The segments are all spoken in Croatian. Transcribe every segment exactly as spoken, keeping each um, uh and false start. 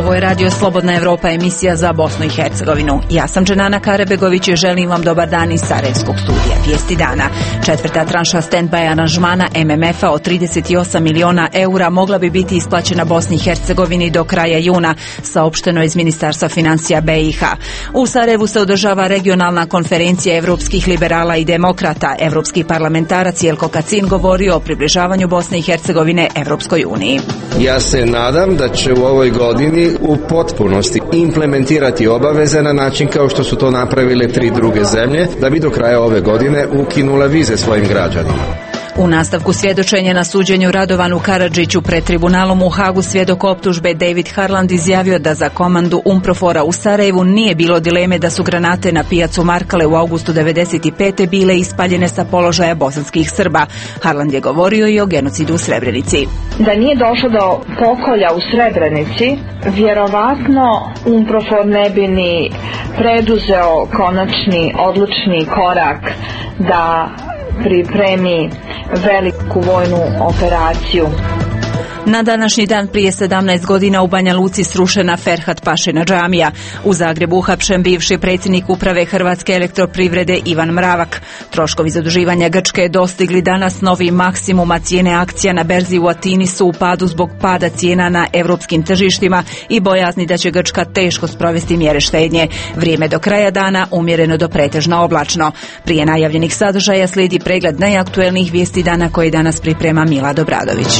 Ovo je Radio Slobodna Evropa, emisija za Bosnu i Hercegovinu. Ja sam Dženana Karebegović i želim vam dobar dan iz Sarajevskog studija. Vijesti dana. Četvrta tranša stand-by aranžmana M M F-a od trideset osam miliona eura mogla bi biti isplaćena Bosni i Hercegovini do kraja juna, saopšteno iz Ministarstva financija B i H. U Sarajevu se održava regionalna konferencija evropskih liberala i demokrata. Evropski parlamentarac Jelko Kacin govorio o približavanju Bosne i Hercegovine Evropskoj uniji. Ja se nadam da će u ovoj godini u potpunosti implementirati obaveze na način kao što su to napravile tri druge zemlje, da bi do kraja ove godine ukinula vize svojim građanima. U nastavku svjedočenja na suđenju Radovanu Karadžiću pred tribunalom u Hagu svjedok optužbe David Harland izjavio da za komandu UNPROFOR-a u Sarajevu nije bilo dileme da su granate na pijacu Markale u avgustu devedeset pete bile ispaljene sa položaja bosanskih Srba. Harland je govorio i o genocidu u Srebrenici. Da nije došlo do pokolja u Srebrenici, vjerovatno UNPROFOR ne bi ni preduzeo konačni odlučni korak da pripremi veliku vojnu operaciju. Na današnji dan prije sedamnaest godina u Banja Luci srušena Ferhat Pašina džamija. U Zagrebu uhapšen bivši predsjednik uprave Hrvatske elektroprivrede Ivan Mravak. Troškovi zaduživanja Grčke dostigli danas novi maksimum, a cijene akcija na berzi u Atini su u padu zbog pada cijena na europskim tržištima i bojazni da će Grčka teško sprovesti mjere štednje. Vrijeme do kraja dana umjereno do pretežno oblačno. Prije najavljenih sadržaja slijedi pregled najaktuelnijih vijesti dana koje danas priprema Milad Obradović.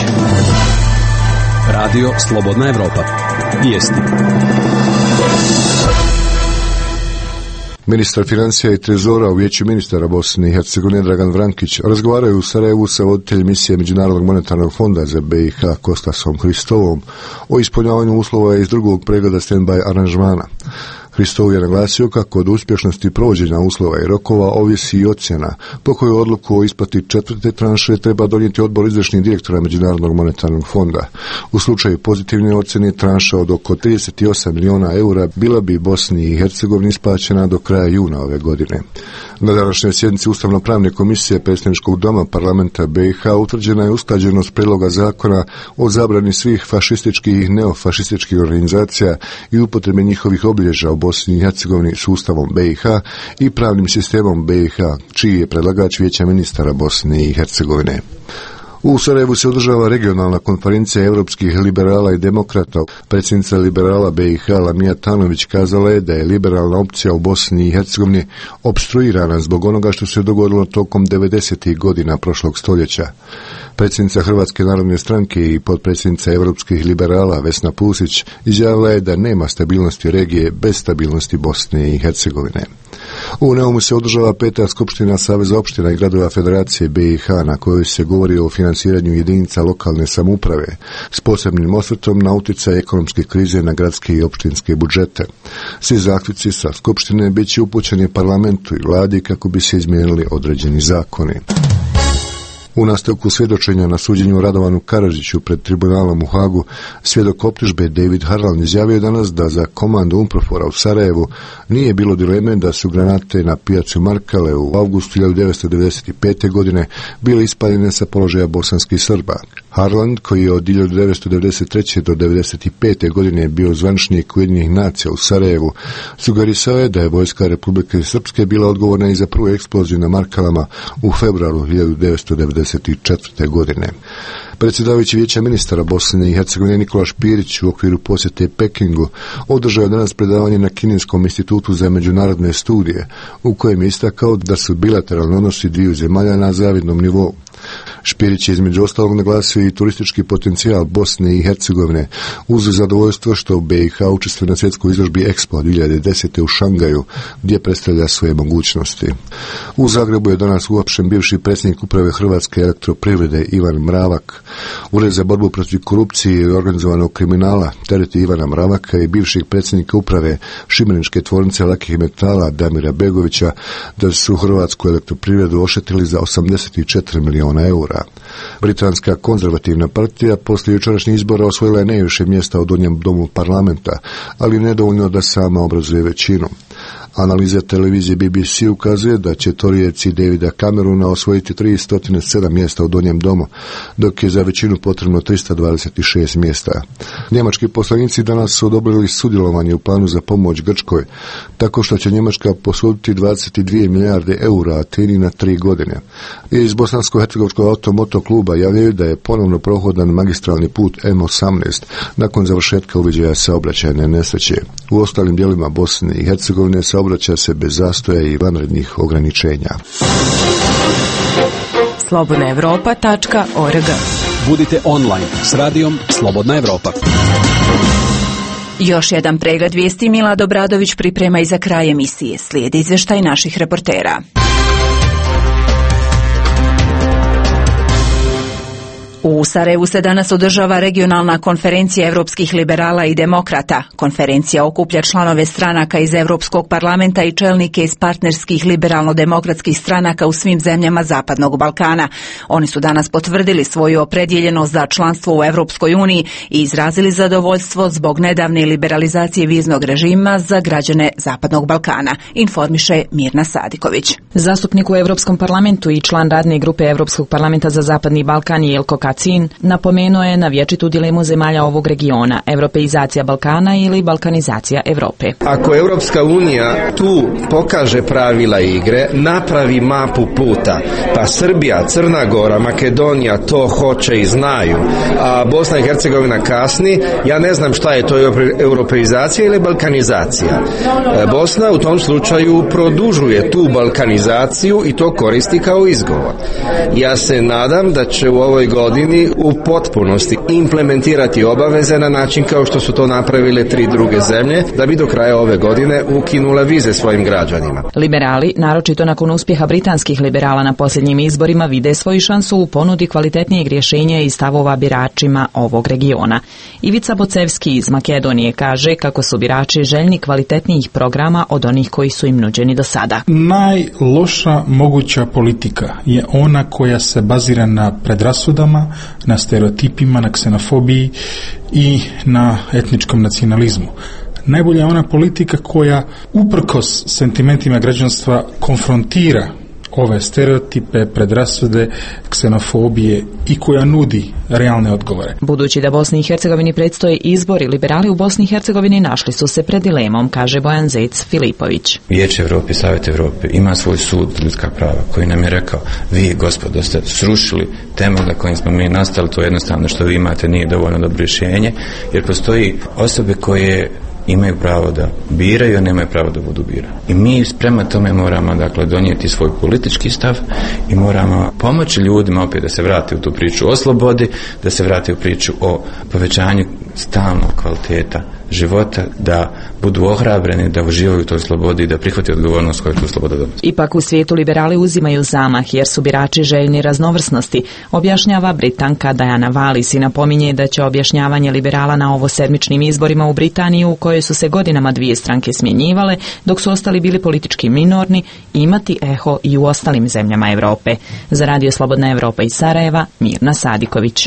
Radio Slobodna Evropa. Vijesti. Ministar financija i trezora u Vijeću ministara Bosne i Hercegovine Dragan Vrankić razgovaraju u Sarajevu sa voditeljem misije Međunarodnog monetarnog fonda za B i H Kostasom Hristovom o ispunjavanju uslova iz drugog pregleda stand-by aranžmana. Hristov je naglasio kako od uspješnosti provođenja uslova i rokova ovisi i ocjena, po kojoj odluku o isplati četvrte tranše treba donijeti odbor izvršnih direktora Međunarodnog monetarnog fonda. U slučaju pozitivne ocjene tranša od oko trideset osam miliona eura bila bi Bosni i Hercegovini isplaćena do kraja juna ove godine. Na današnjoj sjednici Ustavno-pravne komisije Predstavničkog doma parlamenta B i H utvrđena je usklađenost prijedloga zakona o zabrani svih fašističkih i neofašističkih organizacija i upotrebe njihovih obilježja u Bosni i Hercegovini s Ustavom B i H i pravnim sistemom B i H, čiji je predlagač Vijeća ministara Bosne i Hercegovine. U Sarajevu se održava regionalna konferencija evropskih liberala i demokrata. Predsjednica liberala B i H Lamija Tanović kazala je da je liberalna opcija u Bosni i Hercegovini opstruirana zbog onoga što se dogodilo tokom devedesetih godina prošlog stoljeća. Predsjednica Hrvatske narodne stranke i potpredsjednica evropskih liberala Vesna Pusić izjavila je da nema stabilnosti regije bez stabilnosti Bosne i Hercegovine. U Neumu se održava peta skupština Saveza opština i gradova Federacije B i H na kojoj se govori o financiranju jedinica lokalne samouprave s posebnim osvrtom na utjecaj ekonomske krize na gradske i opštinske budžete. Svi zaključci sa skupštine bit će upućeni parlamentu i vladi kako bi se izmijenili određeni zakoni. U nastavku svjedočenja na suđenju Radovanu Karadžiću pred tribunalom u Hagu, svjedok optužbe David Harland izjavio danas da za komandu UNPROFOR-a u Sarajevu nije bilo dileme da su granate na pijacu Markale u avgustu hiljadu devetsto devedeset pete godine bile ispaljene sa položaja bosanskih Srba. Harland, koji je od hiljadu devetsto devedeset treće do devedeset pete godine bio zvaničnik Ujedinjenih nacija u Sarajevu, sugerisao je da je vojska Republike Srpske bila odgovorna i za prvu eksploziju na Markalama u februaru hiljadu devetsto devedeset četvrte godine. Predsjedavajući Vijeća ministara Bosne i Hercegovine Nikola Špirić u okviru posjete Pekingu održao danas predavanje na Kineskom institutu za međunarodne studije, u kojem je istakao da su bilateralni odnosi dviju zemalja na zavidnom nivou. Špirić je između ostalog naglasio i turistički potencijal Bosne i Hercegovine uz zadovoljstvo što B i H učestvuje na svjetskoj izložbi Expo dvije hiljade desete u Šangaju, gdje predstavlja svoje mogućnosti. U Zagrebu je danas uhapšen bivši predsjednik uprave Hrvatske elektroprivrede Ivan Mravak. Ured za borbu protiv korupcije i organizovanog kriminala tereti Ivana Mravaka i bivšeg predsjednika uprave Šibeničke tvornice lakih metala Damira Begovića da su Hrvatsku elektroprivredu oštetili za osamdeset četiri miliona eura. Britanska konzervativna partija poslije jučerašnjih izbora osvojila je najviše mjesta u donjem domu parlamenta, ali nedovoljno da sama obrazuje većinu. Analiza televizije B B C ukazuje da će torijevci Davida Cameruna osvojiti tristo sedam mjesta u Donjem domu, dok je za većinu potrebno tristo dvadeset šest mjesta. Njemački poslanici danas su odobrili sudjelovanje u planu za pomoć Grčkoj, tako što će Njemačka posuditi dvadeset dvije milijarde eura Ateni na tri godine. Iz Bosansko-hercegovačkog automoto kluba javljaju da je ponovno prohodan magistralni put M osamnaest nakon završetka uviđaja saobraćajne nesreće. U ostalim dijelima Bosne i Hercegovine saobraća se bez zastoja i vanrednih ograničenja. slobodna europa tačka org. Budite online s radijom Slobodna Evropa. Još jedan pregled vijesti Milad Obradović priprema i za kraj emisije. Slijedi izvještaj naših reportera. U Sarajevu se danas održava regionalna konferencija europskih liberala i demokrata. Konferencija okuplja članove stranaka iz Europskog parlamenta i čelnike iz partnerskih liberalno-demokratskih stranaka u svim zemljama Zapadnog Balkana. Oni su danas potvrdili svoju opredjeljenost za članstvo u Europskoj uniji i izrazili zadovoljstvo zbog nedavne liberalizacije viznog režima za građane Zapadnog Balkana, informiše Mirna Sadiković. Zastupnik u Europskom parlamentu i član radne grupe Europskog parlamenta za Zapadni Balkan Jelko Kacin napomenuo je na vječitu dilemu zemalja ovog regiona, europeizacija Balkana ili balkanizacija Europe. Ako Europska unija tu pokaže pravila igre, napravi mapu puta, pa Srbija, Crna Gora, Makedonija to hoće i znaju, a Bosna i Hercegovina kasni, ja ne znam šta je to europeizacija ili balkanizacija. Bosna u tom slučaju produžuje tu balkanizaciju i to koristi kao izgovor. Ja se nadam da će u ovoj godini u potpunosti implementirati obaveze na način kao što su to napravile tri druge zemlje, da bi do kraja ove godine ukinule vize svojim građanima. Liberali, naročito nakon uspjeha britanskih liberala na posljednjim izborima, vide svoju šansu u ponudi kvalitetnijeg rješenja i stavova biračima ovog regiona. Ivica Bocevski iz Makedonije kaže kako su birači željni kvalitetnijih programa od onih koji su im nuđeni do sada. Najloša moguća politika je ona koja se bazira na predrasudama, na stereotipima, na ksenofobiji i na etničkom nacionalizmu. Najbolja je ona politika koja uprkos sentimentima građanstva konfrontira ove stereotipe, predrasude, ksenofobije i koja nudi realne odgovore. Budući da Bosni i Hercegovini predstoje izbori, liberali u Bosni i Hercegovini našli su se pred dilemom, kaže Bojan Zec Filipović. Vijeće Europe i Savjet Europe ima svoj sud ljudska prava koji nam je rekao, vi gospodo ste srušili temelj na kojim smo mi nastali, to je jednostavno što vi imate nije dovoljno dobro rješenje, jer postoji osobe koje imaju pravo da biraju, a nemaju pravo da budu birani. I mi prema tome moramo dakle donijeti svoj politički stav i moramo pomoći ljudima opet da se vrate u tu priču o slobodi, da se vrate u priču o povećanju stalnog kvaliteta života, da budu ohrabreni, da uživaju u toj slobodi i da prihvate odgovornost koju tu sloboda donosi. Ipak u svijetu liberali uzimaju zamah jer su birači željni raznovrsnosti, objašnjava Britanka Diana Wallis i napominje da će objašnjavanje liberala na ovo sedmičnim izborima u Britaniji, u kojoj su se godinama dvije stranke smjenjivale, dok su ostali bili politički minorni, imati eho i u ostalim zemljama Europe. Za Radio Slobodna Evropa iz Sarajeva, Mirna Sadiković.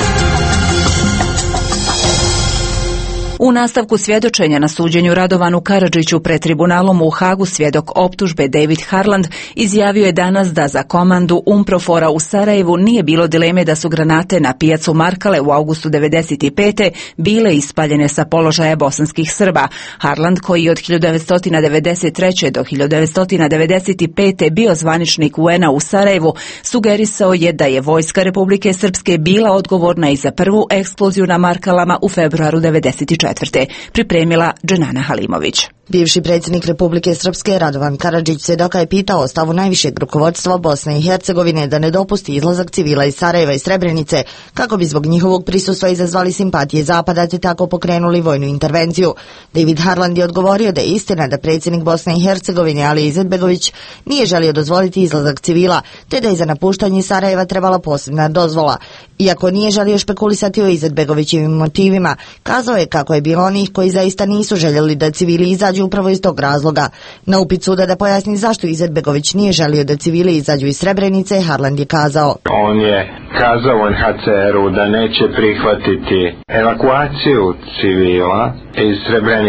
U nastavku svjedočenja na suđenju Radovanu Karadžiću pred tribunalom u Hagu svjedok optužbe David Harland izjavio je danas da za komandu UNPROFOR-a u Sarajevu nije bilo dileme da su granate na pijacu Markale u augustu devedeset pete bile ispaljene sa položaja bosanskih Srba. Harland, koji je od hiljadu devetsto devedeset treće do hiljadu devetsto devedeset pete bio zvaničnik U N-a u Sarajevu, sugerisao je da je vojska Republike Srpske bila odgovorna i za prvu eksploziju na Markalama u februaru devedeset četvrte. Pripremila Dženana Halimović. Bivši predsjednik Republike Srpske Radovan Karadžić svjedoka je pitao o stavu najvišeg rukovodstva Bosne i Hercegovine da ne dopusti izlazak civila iz Sarajeva i Srebrenice kako bi zbog njihovog prisustva izazvali simpatije Zapada te tako pokrenuli vojnu intervenciju. David Harland je odgovorio da je istina da predsjednik Bosne i Hercegovine Ali Izetbegović nije želio dozvoliti izlazak civila, te da je za napuštanje Sarajeva trebala posebna dozvola. Iako nije želio špekulisati o Izetbegovićevim motivima, kazao je kako je bilo onih koji zaista nisu željeli da civili izađu upravo iz tog razloga. Na upit suda da pojasni zašto Izetbegović nije želio da civili izađu iz Srebrenice, Harland je kazao: On je kazao U N H C R-u da neće prihvatiti evakuaciju civila iz Srebrenice.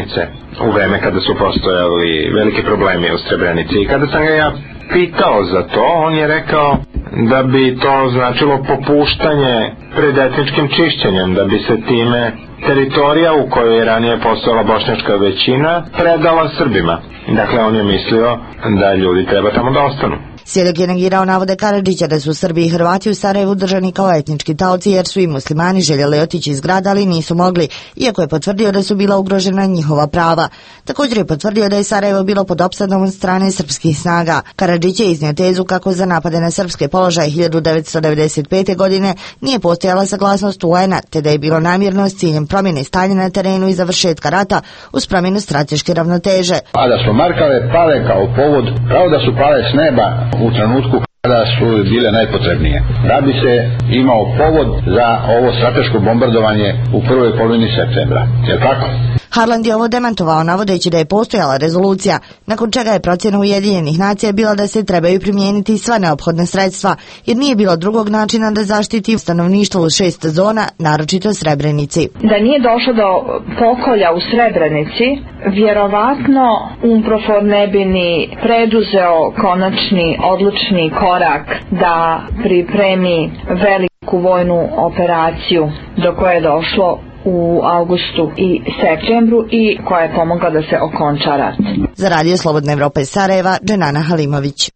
u vreme kada su postojali velike problemi u Srebrenici. I kada sam ga ja pitao za to, on je rekao da bi to značilo popuštanje pred etničkim čišćenjem, da bi se time teritorija u kojoj je ranije postojala bošnjačka većina predala Srbima. Dakle, on je mislio da ljudi treba tamo da ostanu. Svjedok je negirao navode Karadžića da su Srbi i Hrvati u Sarajevu držani kao etnički taoci jer su i muslimani željeli otići iz grada, ali nisu mogli, iako je potvrdio da su bila ugrožena njihova prava. Također je potvrdio da je Sarajevo bilo pod opsadom od strane srpskih snaga. Karadžić je iznio tezu kako za napade na srpske položaje hiljadu devetsto devedeset pete. godine nije postojala saglasnost U N-a, te da je bilo namjerno s ciljem promjene stanja na terenu i završetka rata uz promjenu strateške ravnoteže. A da su Markove pale kao povod, kao da su pale s neba u trenutku kada su bile najpotrebnije. Da bi se imao povod za ovo strateško bombardovanje u prvoj polovini septembra. Je li tako? Harland je ovo demantovao navodeći da je postojala rezolucija, nakon čega je procjena Ujedinjenih nacija bila da se trebaju primijeniti sva neophodna sredstva, jer nije bilo drugog načina da zaštiti stanovništvo u šest zona, naročito Srebrenici. Da nije došlo do pokolja u Srebrenici, vjerovatno UNPROFOR ne bi ni preduzeo konačni odlučni korak da pripremi veliku vojnu operaciju do koje je došlo u avgustu i septembru i koja je pomogla da se okonča rat. Za Radio Slobodna Evropa iz Sarajeva, Dženana Halimović.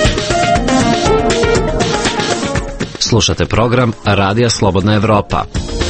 Slušate program Radija Slobodna Evropa.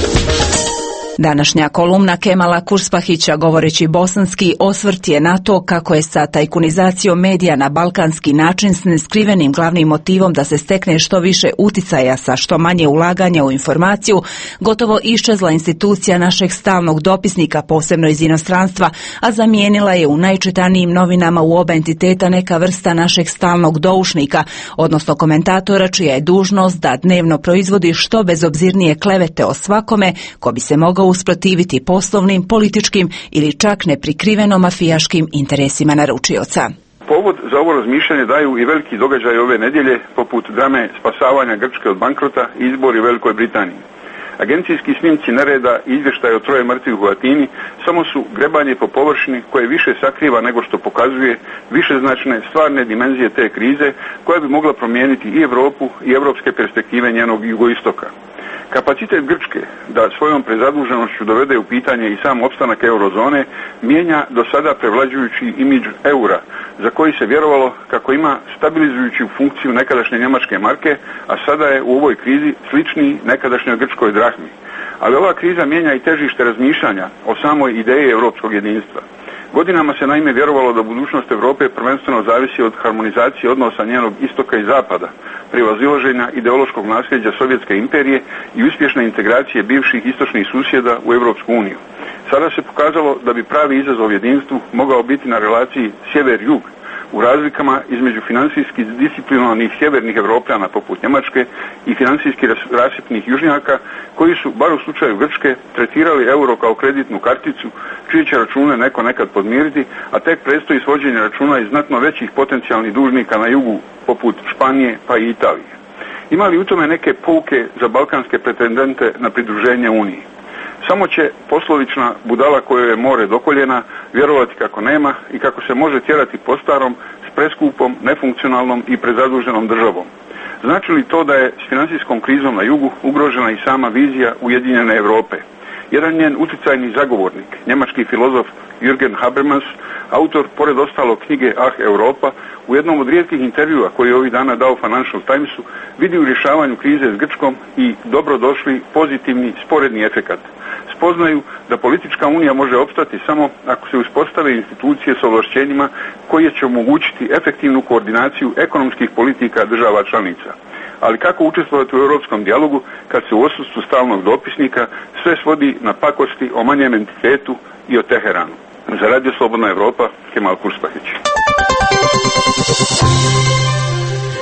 Današnja kolumna Kemala Kurspahića, govoreći bosanski, osvrt je na to kako je sa tajkunizacijom medija na balkanski način s neskrivenim glavnim motivom da se stekne što više uticaja sa što manje ulaganja u informaciju, gotovo iščezla institucija našeg stalnog dopisnika, posebno iz inostranstva, a zamijenila je u najčitanijim novinama u oba entiteta neka vrsta našeg stalnog doušnika, odnosno komentatora čija je dužnost da dnevno proizvodi što bezobzirnije klevete o svakome ko bi se mogao usprotiviti poslovnim, političkim ili čak neprikriveno mafijaškim interesima naručioca. Povod za ovo razmišljanje daju i veliki događaj ove nedjelje, poput drame spasavanja Grčke od bankrota i izbori u Velikoj Britaniji. Agencijski snimci nereda i izvještaje o troje mrtvih u Atini samo su grebanje po površini koje više sakriva nego što pokazuje višeznačne stvarne dimenzije te krize koja bi mogla promijeniti i Europu i europske perspektive njenog jugoistoka. Kapacitet Grčke da svojom prezaduženošću dovede u pitanje i sam opstanak eurozone mijenja do sada prevlađujući imidž eura, za koji se vjerovalo kako ima stabilizujuću funkciju nekadašnje njemačke marke, a sada je u ovoj krizi sličniji nekadašnjoj grčkoj drahmi. Ali ova kriza mijenja i težište razmišljanja o samoj ideji europskog jedinstva. Godinama se naime vjerovalo da budućnost Europe prvenstveno zavisi od harmonizacije odnosa njenog istoka i zapada, prevazilaženja ideološkog nasljeđa Sovjetske imperije i uspješne integracije bivših istočnih susjeda u Europsku uniju. Sada se pokazalo da bi pravi izazov jedinstvu mogao biti na relaciji sjever-jug, u razlikama između financijski disciplinovanih sjevernih Evropljana poput Njemačke i financijski rasipnih južnjaka koji su, bar u slučaju Grčke, tretirali euro kao kreditnu karticu čije će račune neko nekad podmiriti, a tek predstoji svođenje računa iz znatno većih potencijalnih dužnika na jugu poput Španije pa i Italije. Ima li u tome neke pouke za balkanske pretendente na pridruženje Uniji? Samo će poslovična budala kojoj je more do koljena vjerovati kako nema i kako se može tjerati po starom s preskupom, nefunkcionalnom i prezaduženom državom. Znači li to da je s financijskom krizom na jugu ugrožena i sama vizija Ujedinjene Europe? Jedan njen utjecajni zagovornik, njemački filozof Jürgen Habermas, autor pored ostalo knjige Ah Europa, u jednom od rijetkih intervjua koji je ovih dana dao Financial Timesu, vidi u rješavanju krize s Grčkom i dobrodošli pozitivni sporedni efekat. Spoznaju da politička unija može opstati samo ako se uspostave institucije s ovlašćenjima koje će omogućiti efektivnu koordinaciju ekonomskih politika država članica. Ali kako učestvovati u europskom dijalogu kad se u odsustvu stalnog dopisnika sve svodi na pakosti o manjem entitetu i o Teheranu? Za Radio Slobodna Evropa, Kemal Kurspahić.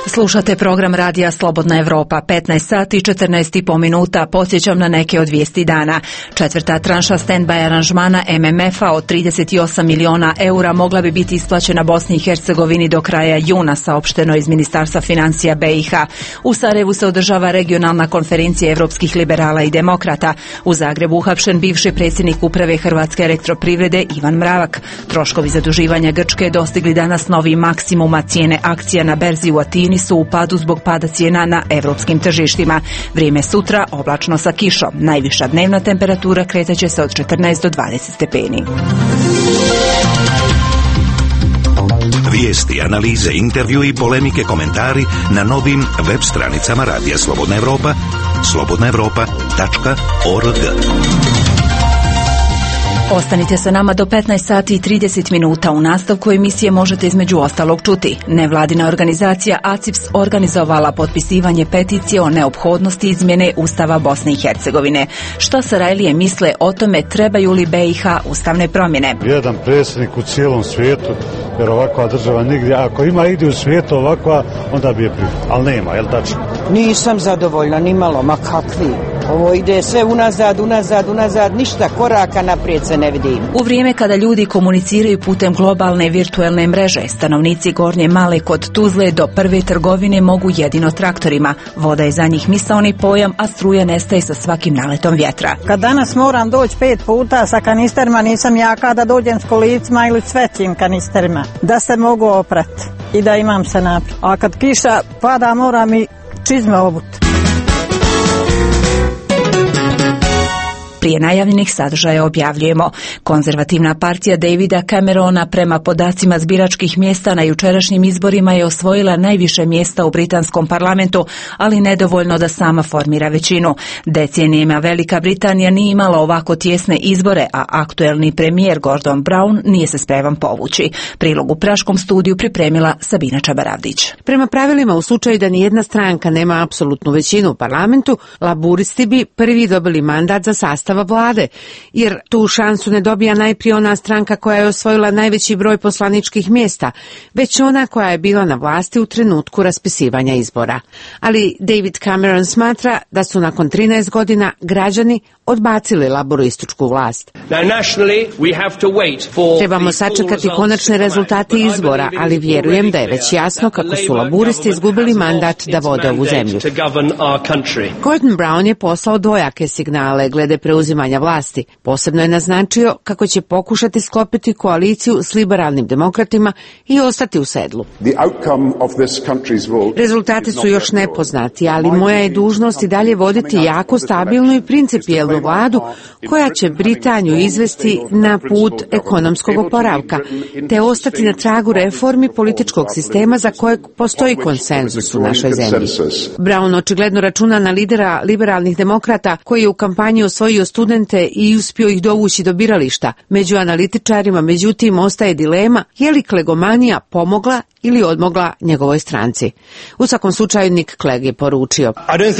Slušate program Radija Slobodna Evropa, petnaest sati i četrnaest i po minuta. Podsjećam na neke od vijesti dana. Četvrta tranša stand-by aranžmana M M F-a od trideset osam miliona eura mogla bi biti isplaćena Bosni i Hercegovini do kraja juna, saopšteno iz Ministarstva financija B i H. U Sarajevu se održava regionalna konferencija evropskih liberala i demokrata. U Zagrebu uhapšen bivši predsjednik uprave Hrvatske elektroprivrede Ivan Mravak. Troškovi zaduživanja Grčke dostigli danas novi maksimum, a cijene akcija na berzi u Atini su u padu zbog pada cijena na evropskim tržištima. Vrijeme sutra oblačno sa kišom. Najviša dnevna temperatura kretaće se od četrnaest do dvadeset stepeni. Vijesti, analize, intervju i polemike, komentari na novim web stranicama Radija Slobodna Evropa, slobodna evropa tačka org. Ostanite sa nama do petnaest sati i trideset minuta. U nastavku emisije možete između ostalog čuti. Nevladina organizacija A C I P S organizovala potpisivanje peticije o neophodnosti izmjene Ustava Bosne i Hercegovine. Što Sarajlije misle o tome, trebaju li B i H ustavne promjene? Jedan predsjednik u cijelom svijetu, jer ovakva država nigdje, ako ima igdje u svijetu ovakva, onda bi je prihvatila, ali nema, je li tačno? Nisam zadovoljna, ni malo, ma kakvi. Ovo ide sve unazad, unazad, unazad, ništa koraka naprijed se ne vidim. U vrijeme kada ljudi komuniciraju putem globalne virtualne mreže, stanovnici Gornje Male kod Tuzle do prve trgovine mogu jedino traktorima. Voda je za njih misaoni pojam, a struja nestaje sa svakim naletom vjetra. Kad danas moram doći pet puta sa kanisterima, nisam jaka da dođem s kolicima ili s većim kanisterima, da se mogu oprati i da imam se naprijed. A kad kiša pada, moram i čizme obuti. Prije najavljenih sadržaja objavljujemo. Konzervativna partija Davida Camerona prema podacima zbiračkih mjesta na jučerašnjim izborima je osvojila najviše mjesta u britanskom parlamentu, ali nedovoljno da sama formira većinu. Decenijima Velika Britanija nije imala ovako tjesne izbore, a aktuelni premijer Gordon Brown nije se spreman povući. Prilog u Praškom studiju pripremila Sabina Čabaravdić. Prema pravilima, u slučaju da nijedna stranka nema apsolutnu većinu u parlamentu, laburisti bi prvi dobili mandat za sastav vlade, jer tu šansu ne dobija najprije ona stranka koja je osvojila najveći broj poslaničkih mjesta, već ona koja je bila na vlasti u trenutku raspisivanja izbora. Ali David Cameron smatra da su nakon trinaest godina građani odbacili laborističku vlast. Trebamo sačekati konačne rezultate izbora, ali vjerujem da je već jasno kako su laburisti izgubili mandat da vode ovu zemlju. Gordon Brown je poslao dvojake signale glede preuzimanja vlasti. Posebno je naznačio kako će pokušati sklopiti koaliciju s liberalnim demokratima i ostati u sedlu. Rezultati su još nepoznati, ali moja je dužnost i dalje voditi jako stabilnu i principijelnu vladu koja će Britaniju izvesti na put ekonomskog oporavka, te ostati na tragu reformi političkog sistema za kojeg postoji konsenzus u našoj zemlji. Brown očigledno računa na lidera liberalnih demokrata koji je u kampanji osvojio studente i uspio ih dovući do birališta. Među analitičarima, međutim, ostaje dilema je li Klegomanija pomogla ili odmogla njegovoj stranci. U svakom slučaju Nick Clegg je poručio: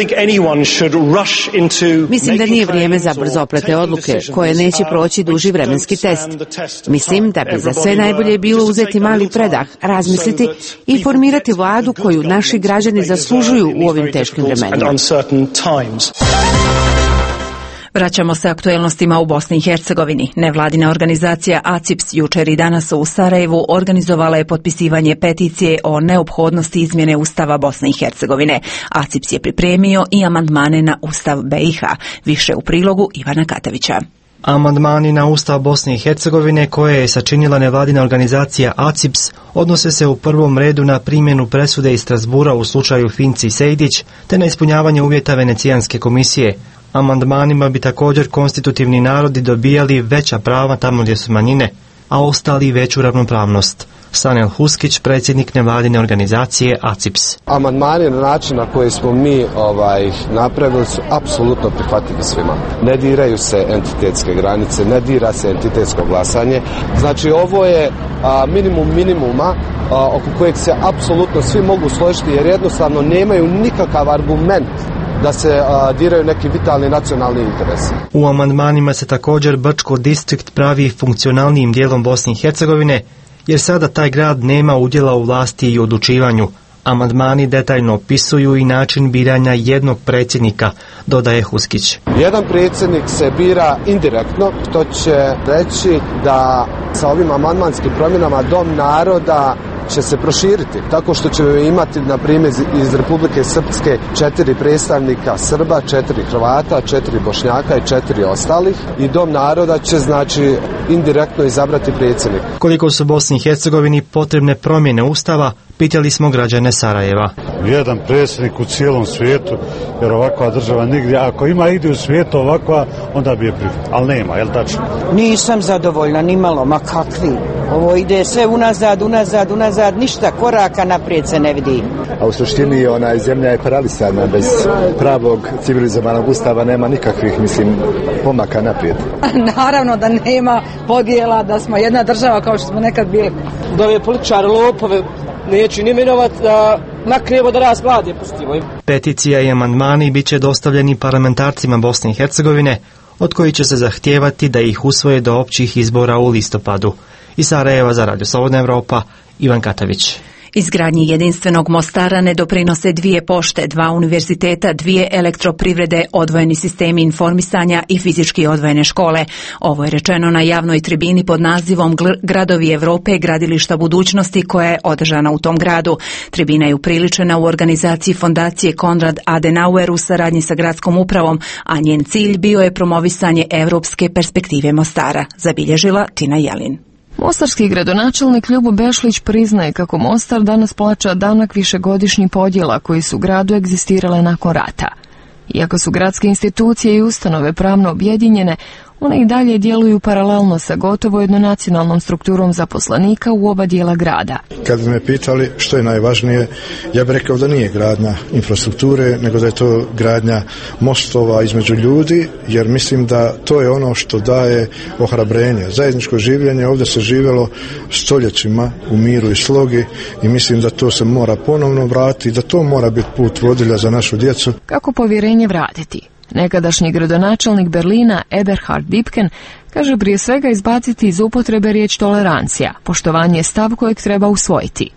Mislim da nije vrijeme za brzoplete odluke koje neće proći duži vremenski test. Mislim da bi za sve najbolje bilo uzeti mali predah, razmisliti i formirati vladu koju naši građani zaslužuju u ovim teškim vremenima. Vraćamo se aktuelnostima u Bosni i Hercegovini. Nevladina organizacija A C I P S jučer i danas u Sarajevu organizovala je potpisivanje peticije o neophodnosti izmjene Ustava Bosne i Hercegovine. A C I P S je pripremio i amandmane na Ustav B i H. Više u prilogu Ivana Katavića. Amandmani na Ustav Bosne i Hercegovine koje je sačinila nevladina organizacija A C I P S odnose se u prvom redu na primjenu presude iz Strasbura u slučaju Finci Sejdić te na ispunjavanje uvjeta Venecijanske komisije. Amandmanima bi također konstitutivni narodi dobijali veća prava tamo gdje su manjine, a ostali veću ravnopravnost. Sanel Huskić, predsjednik nevladine organizacije A C I P S. Amandmani na način na koji smo mi ovaj, napravili su apsolutno prihvatljivi svima. Ne diraju se entitetske granice, ne dira se entitetsko glasanje. Znači ovo je a, minimum minimuma a, oko kojeg se apsolutno svi mogu složiti jer jednostavno nemaju nikakav argument da se a, diraju neki vitalni nacionalni interesi. U amandmanima se također Brčko distrikt pravi funkcionalnijim dijelom Bosne i Hercegovine, jer sada taj grad nema udjela u vlasti i odlučivanju, Amandmani detaljno opisuju i način biranja jednog predsjednika, dodaje Huskić. Jedan predsjednik se bira indirektno, to će reći da sa ovim amandmanskim promjenama Dom naroda će se proširiti, tako što će imati, na primjer, iz Republike Srpske četiri predstavnika Srba, četiri Hrvata, četiri Bošnjaka i četiri ostalih, i Dom naroda će, znači, indirektno izabrati predsjednik. Koliko su Bosni i Hercegovini potrebne promjene Ustava, pitali smo građane Sarajeva. Jedan predsjednik u cijelom svijetu, jer ovakva država nigdje, ako ima igdje u svijetu ovakva, onda bi je prihvatila, ali nema, je li tačno? Nisam zadovoljna, nimalo, ma kakvi. Ovo ide sve unazad, unazad, unazad, ništa koraka naprijed se ne vidi. A u suštini onaj zemlja je paralisana, bez pravog civilizovanog ustava nema nikakvih, mislim, pomaka naprijed. Naravno da nema podjela, da smo jedna država kao što smo nekad bili. Da ove političare lopove neću ni imenovat, da nakrijemo da raz mladi pustimo. Peticija i amandmani bit će dostavljeni parlamentarcima Bosne i Hercegovine, od koji će se zahtijevati da ih usvoje do općih izbora u listopadu. Iz Sarajeva za Radio Slobodna Evropa, Ivan Katavić. Izgradnji jedinstvenog Mostara ne doprinose dvije pošte, dva univerziteta, dvije elektroprivrede, odvojeni sistemi informisanja i fizički odvojene škole. Ovo je rečeno na javnoj tribini pod nazivom Gradovi Evrope, gradilišta budućnosti, koja je održana u tom gradu. Tribina je upriličena u organizaciji fondacije Konrad Adenauer u saradnji sa gradskom upravom, a njen cilj bio je promovisanje evropske perspektive Mostara, zabilježila Tina Jelin. Mostarski gradonačelnik Ljubo Bešlić priznaje kako Mostar danas plaća danak višegodišnjih podjela koji su u gradu egzistirale nakon rata. Iako su gradske institucije i ustanove pravno objedinjene, one i dalje djeluju paralelno sa gotovo jednonacionalnom strukturom zaposlenika u oba dijela grada. Kad bi me pitali što je najvažnije, ja bih rekao da nije gradnja infrastrukture, nego da je to gradnja mostova između ljudi, jer mislim da to je ono što daje ohrabrenje. Zajedničko življenje ovdje se živjelo stoljećima u miru i slogi i mislim da to se mora ponovno vratiti, da to mora biti put vodilja za našu djecu. Kako povjerenje vratiti? Nekadašnji gradonačelnik Berlina Eberhard Dipken kaže prije svega izbaciti iz upotrebe riječ tolerancija. Poštovanje je stav kojeg treba usvojiti.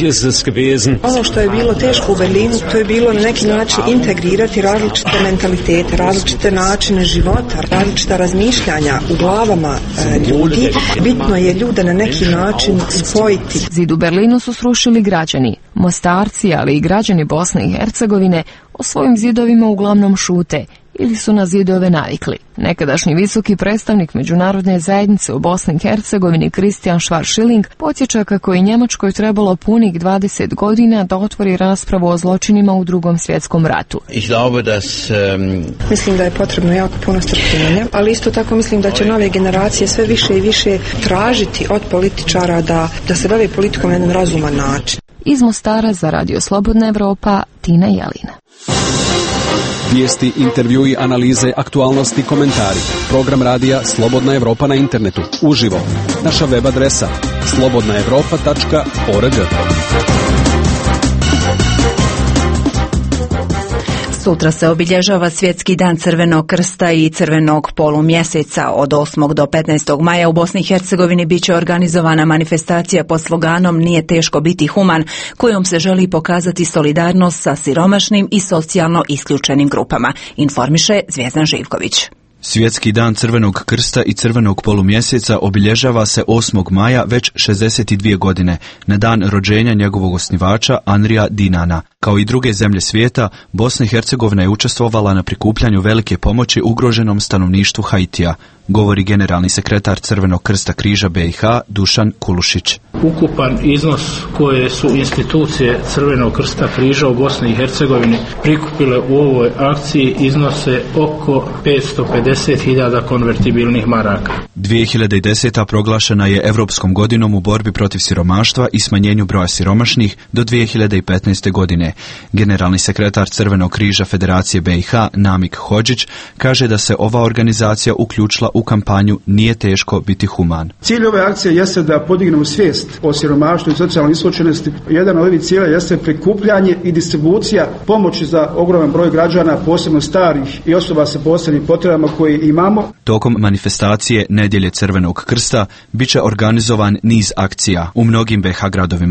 Ono što je bilo teško u Berlinu, to je bilo na neki način integrirati različite mentalitete, različite načine života, različita razmišljanja u glavama e, ljudi. Bitno je ljude na neki način spojiti. Zid u Berlinu su srušili građani, Mostarci, ali i građani Bosne i Hercegovine o svojim zidovima uglavnom šute ili su na zidove navikli. Nekadašnji visoki predstavnik međunarodne zajednice u Bosni i Hercegovini Christian Schwarzschilling podsjeća kako je Njemačkoj trebalo punih dvadeset godina da otvori raspravu o zločinima u Drugom svjetskom ratu. Mislim da je potrebno jako puno strpljenja, ali isto tako mislim da će nove generacije sve više i više tražiti od političara da, da se bave politikom na jedan razuman način. Iz Mostara za Radio Slobodna Evropa, Tina Jelina. Vijesti, intervjui, analize, aktualnosti, komentari. Program radija Slobodna Evropa na internetu. Uživo. Naša web adresa slobodna evropa tačka org. Sutra se obilježava Svjetski dan Crvenog krsta i Crvenog polumjeseca. Od osmog do petnaestog maja u Bosni i Hercegovini bit će organizovana manifestacija pod sloganom Nije teško biti human, kojom se želi pokazati solidarnost sa siromašnim i socijalno isključenim grupama, informiše Zvijezdan Živković. Svjetski dan Crvenog krsta i Crvenog polumjeseca obilježava se osmog maja već šezdeset dvije godine, na dan rođenja njegovog osnivača Andrija Dinana. Kao i druge zemlje svijeta, Bosna i Hercegovina je učestvovala na prikupljanju velike pomoći ugroženom stanovništvu Haitija, govori generalni sekretar Crvenog krsta križa B i H Dušan Kulušić. Ukupan iznos koje su institucije Crvenog krsta križa u Bosni i Hercegovini prikupile u ovoj akciji iznose oko petsto pedeset hiljada konvertibilnih maraka. dvije hiljade deseta. proglašena je Europskom godinom u borbi protiv siromaštva i smanjenju broja siromašnih do dvije hiljade petnaeste. godine. Generalni sekretar Crvenog križa Federacije B i H Namik Hodžić kaže da se ova organizacija uključila u kampanju Nije teško biti human. Cilj ove akcije jeste da podignemo svijest o siromaštvu i socijalnoj isključenosti. Jedan od ovih cilja jeste prikupljanje i distribucija pomoći za ogroman broj građana, posebno starih i osoba sa posebnim potrebama koje imamo. Tokom manifestacije Nedjelje Crvenog krsta bit će organizovan niz akcija u mnogim B iH gradovima,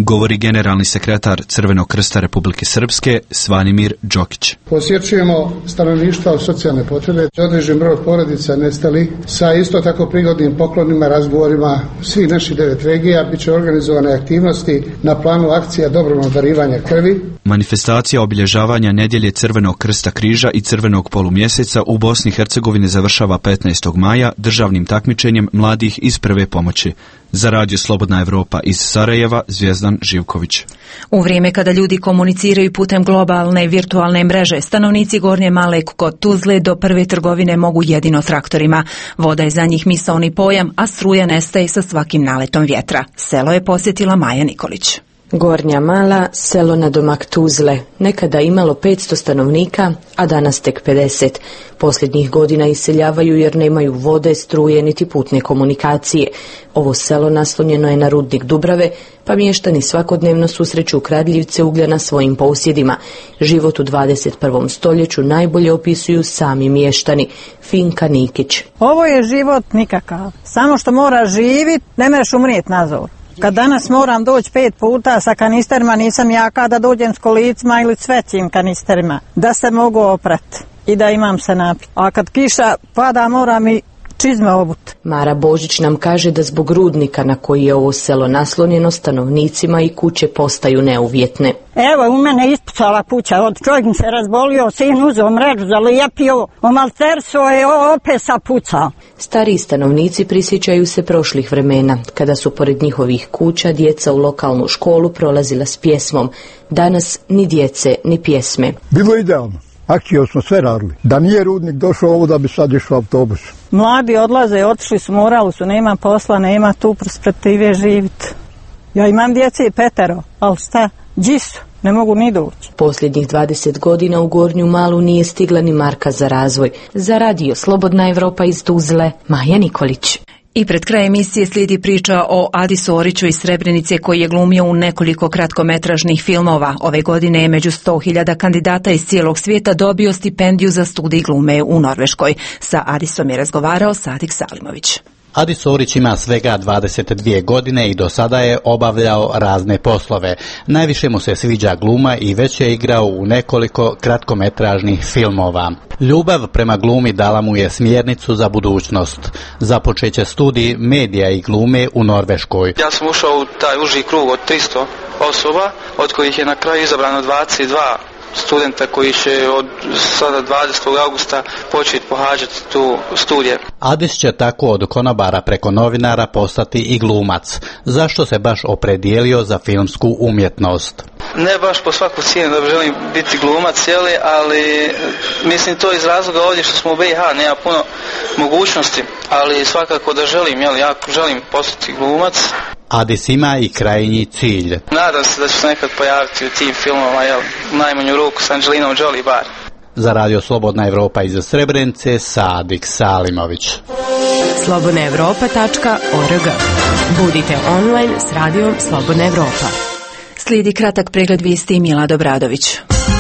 govori generalni sekretar Crvenog krsta Republike Srpske Svanimir Đokić. Posjećujemo stanovništva od socijalne potrebe, određen broj porodica nestali, sa isto tako prigodnim poklonima, razgovorima svih naših devet regija. Biće organizovane aktivnosti na planu akcija dobrovoljnog darivanja krvi. Manifestacija obilježavanja nedjelje Crvenog krsta križa i Crvenog polumjeseca u Bosni i Hercegovini završava petnaestog maja državnim takmičenjem mladih iz prve pomoći. Za radio Slobodna Evropa iz Sarajeva, Zvijezdan Živković. U vrijeme kada ljudi komuniciraju putem globalne virtualne mreže, stanovnici Gornje Male kod Tuzle do prve trgovine mogu jedino traktorima. Voda je za njih misaoni pojam, a struja nestaje sa svakim naletom vjetra. Selo je posjetila Maja Nikolić. Gornja Mala, selo nadomak Tuzle, nekada imalo petsto stanovnika, a danas tek pedeset. Posljednjih godina iseljavaju jer nemaju vode, struje niti putne komunikacije. Ovo selo naslonjeno je na rudnik Dubrave, pa mještani svakodnevno susreću kradljivce uglja na svojim posjedima. Život u dvadeset prvom stoljeću najbolje opisuju sami mještani. Finka Nikić. Ovo je život nikakav, samo što mora živit, ne možeš umrijet nazor. Kad danas moram doći pet puta sa kanisterima, nisam jaka da dođem s kolicima ili s većim kanisterima, da se mogu oprati i da imam se napiti. A kad kiša pada, moram i čizme obut. Mara Božić nam kaže da zbog rudnika na koji je ovo selo naslonjeno, stanovnicima i kuće postaju neuvjetne. Evo, u mene ispucala kuća, od čovjek mi se razbolio, sin uzeo mrežu, zalijepio, omalterso je, opet sa puca. Stariji stanovnici prisjećaju se prošlih vremena, kada su pored njihovih kuća djeca u lokalnu školu prolazila s pjesmom. Danas ni djece, ni pjesme. Bilo je idealno. Akciju smo sve radili. Da nije rudnik došao ovo, da bi sad išao autobus. Mladi odlaze, otišli su, morali su, nema posla, nema tu perspektive živjeti. Ja imam djece i petero, ali šta, gdje su? Ne mogu ni doći. Posljednjih dvadeset godina u Gornju Malu nije stigla ni marka za razvoj. Za radio Slobodna Evropa iz Tuzle, Maja Nikolić. I pred kraj emisije slijedi priča o Adisu Oriću iz Srebrenice koji je glumio u nekoliko kratkometražnih filmova. Ove godine je među sto hiljada kandidata iz cijelog svijeta dobio stipendiju za studij glume u Norveškoj. Sa Adisom je razgovarao Sadik Salimović. Adis Orić ima svega dvadeset dvije godine i do sada je obavljao razne poslove. Najviše mu se sviđa gluma i već je igrao u nekoliko kratkometražnih filmova. Ljubav prema glumi dala mu je smjernicu za budućnost. Započeće studij medija i glume u Norveškoj. Ja sam ušao u taj uži krug od tristo osoba, od kojih je na kraju izabrano dvadeset dva studenta koji će od sada dvadesetog augusta početi pohađati tu studije. Adis će tako od konobara preko novinara postati i glumac. Zašto se baš opredijelio za filmsku umjetnost? Ne baš po svaku cijenu da želim biti glumac, jeli, ali mislim to iz razloga ovdje što smo u B i H, nema puno mogućnosti, ali svakako da želim, jeli, ja želim postati glumac. Adis ima i krajnji cilj. Nadam se da ću se nekad pojaviti u tim filmova, jel, u najmanju ruku s Angelinom Jolie bar. Za radio Slobodna Evropa iz Srebrenice, Sadik Salimović. slobodna evropa tačka org. Budite online s radijom Slobodna Evropa. Slijedi kratak pregled vijesti Mila Dobradović.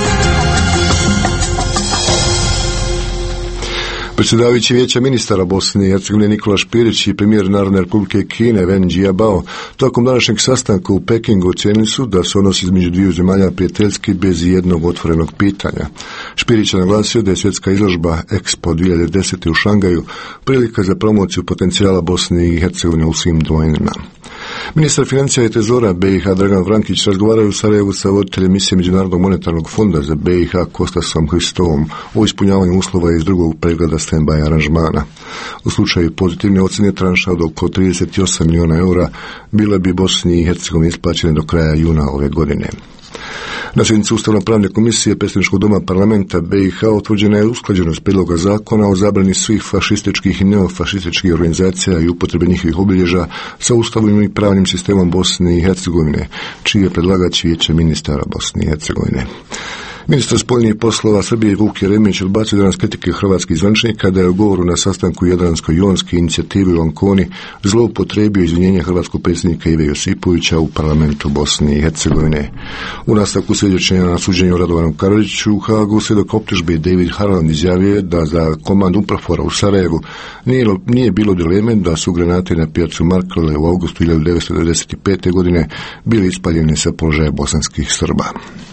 Predsjedavajući Vijeća ministara Bosne i Hercegovine Nikola Špirić i premijer Narodne Republike Kine Wen Jiabao tokom današnjeg sastanka u Pekingu ocijenili su da su odnosi između dviju zemalja prijateljski bez jednog otvorenog pitanja. Špirić je naglasio da je svjetska izložba Expo dvije hiljade deset u Šangaju prilika za promociju potencijala Bosne i Hercegovine u svim domenima. Ministar financija i trezora B i H Dragan Vrankić razgovaraju u Sarajevu sa voditeljem misije Međunarodnog monetarnog fonda za B i H Kostasom Hristovom o ispunjavanju uslova iz drugog pregleda stand-by aranžmana. U slučaju pozitivne ocjene tranša od oko trideset osam milijuna eura bile bi Bosni i Hercegovini isplaćene do kraja juna ove godine. Na sjednici Ustavno-pravne komisije Predstavničkog doma parlamenta B i H utvrđena je usklađenost prijedloga zakona o zabrani svih fašističkih i neofašističkih organizacija i upotrebe njihovih obilježja sa Ustavom i pravnim sistemom Bosne i Hercegovine, čiji je predlagač Vijeće ministara Bosne i Hercegovine. Ministar spoljnih poslova Srbije Vuk Jeremić odbacio danas kritike hrvatskih zvaničnika da je u govoru na sastanku Jadransko-jonske inicijative u Ankoni zloupotrijebio izvinjenje hrvatskog predsjednika Ive Josipovića u parlamentu Bosne i Hercegovine. U nastavku svjedočenja na suđenju Radovanu Karadžiću u Hagu svjedok optužbe David Harlan izjavio da za komandu Unprofora u Sarajevu nije, nije bilo dileme da su granate na pijacu Markale u augustu hiljadu devetsto devedeset pete. godine bili ispaljene sa položaja bosanskih Srba.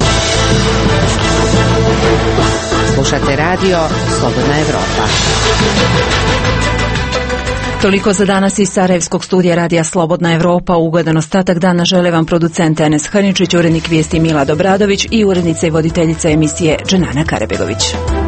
Slušate radio Slobodna Evropa. Toliko za danas iz Sarajevskog studija radija Slobodna Evropa. Ugodan ostatak dana žele vam producent Enes Hrničić, urednik vijesti Milad Obradović i urednica i voditeljica emisije Dženana Karabegović.